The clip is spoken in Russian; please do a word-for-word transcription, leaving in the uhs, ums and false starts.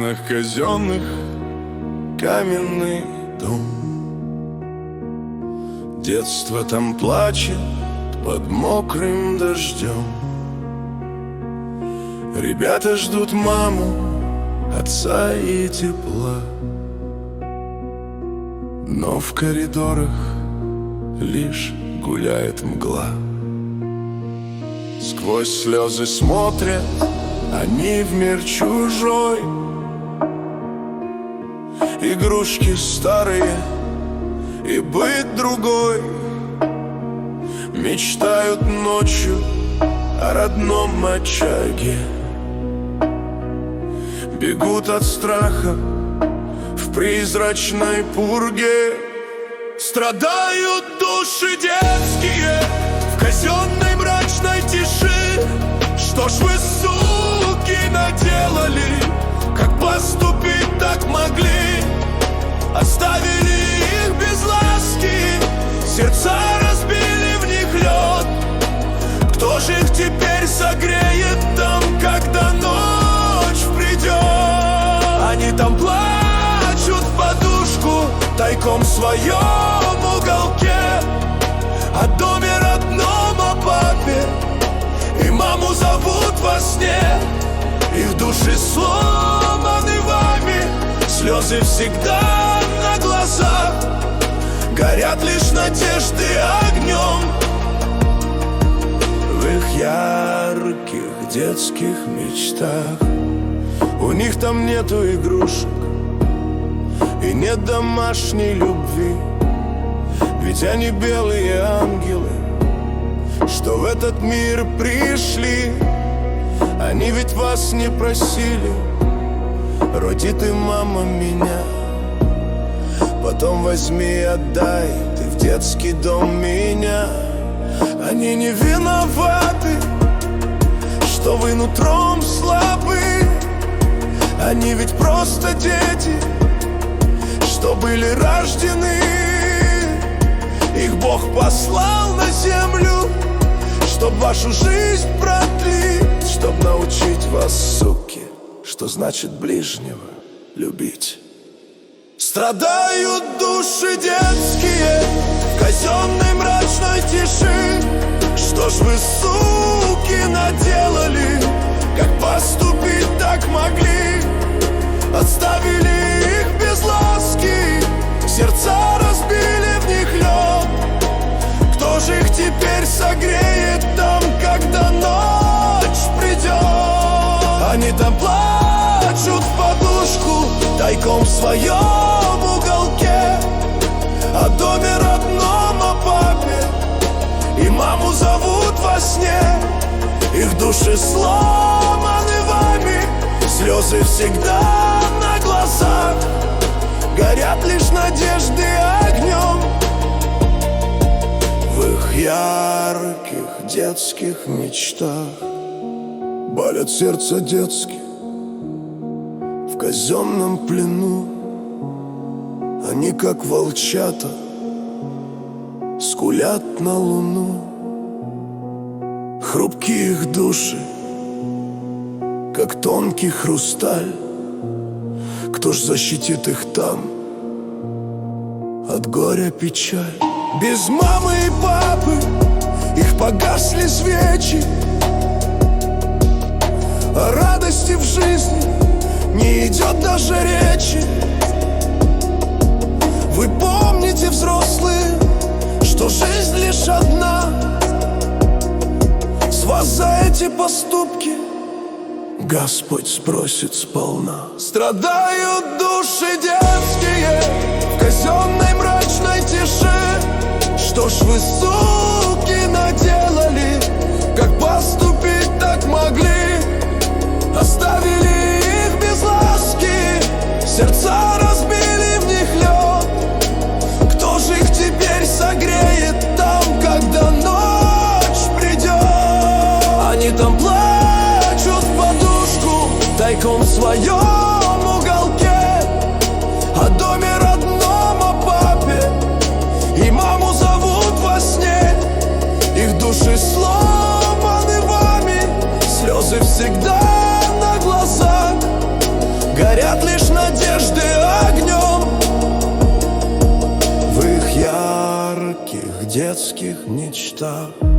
стенах казенных каменный дом. Детство там плачет под мокрым дождем. Ребята ждут маму, отца и тепла, но в коридорах лишь гуляет мгла. Сквозь слезы смотрят они в мир чужой. Игрушки старые и быт другой. Мечтают ночью о родном очаге. Бегут от страха в призрачной пурге. Страдают души детские в казенной мрачной тиши. Что ж вы, суки, наделали? Как поступить так могли? Оставили их без ласки, сердца разбили в них лед. Кто же их теперь согреет там, когда ночь придет? Они там плачут в подушку, тайком в своем уголке, о доме родном, о папе, и маму зовут во сне. Их души сломаны вами, слезы всегда на глазах, горят лишь надежды огнем. В их ярких детских мечтах у них там нету игрушек и нет домашней любви. Ведь они белые ангелы, что в этот мир пришли. Они ведь вас не просили: роди ты, мама, меня, потом возьми и отдай ты в детский дом меня. Они не виноваты, что вы нутром слабы. Они ведь просто дети, что были рождены. Их Бог послал на землю, чтоб вашу жизнь продлить, чтоб научить вас, суки, что значит ближнего любить. Страдают души детские в казенной мрачной тиши. Что ж вы, суки, наделали? Как поступить так могли? Оставили их без ласки, сердца разбили в них лед. Кто же их теперь согреет там, когда ночь придет? Они там плачут в подушку, тайком в своем уголке, о доме родном, о папе, и маму зовут во сне. Их души сломаны вами, слезы всегда на глазах, горят лишь надежды огнем. В их ярких детских мечтах болят сердца детские в казенном плену. Они, как волчата, скулят на луну. Хрупкие их души, как тонкий хрусталь. Кто ж защитит их там от горя печаль? Без мамы и папы их погасли свечи. О радости в жизни не идет даже речи. Вы помните, взрослые, что жизнь лишь одна. С вас за эти поступки Господь спросит сполна. Страдают души детские в казенной мрачной тиши. Что ж вы, суки, наделали? Как поступить так могли? Оставили их без ласки, сердца разбили в них лед. Кто же их теперь согреет там, когда ночь придет? Они там плачут в подушку, тайком в своем уголке, о доме родном, о папе, и маму зовут во сне. Их души сломаны вами, слезы всегда на глазах, горят лишь надежды огнем в их ярких детских мечтах.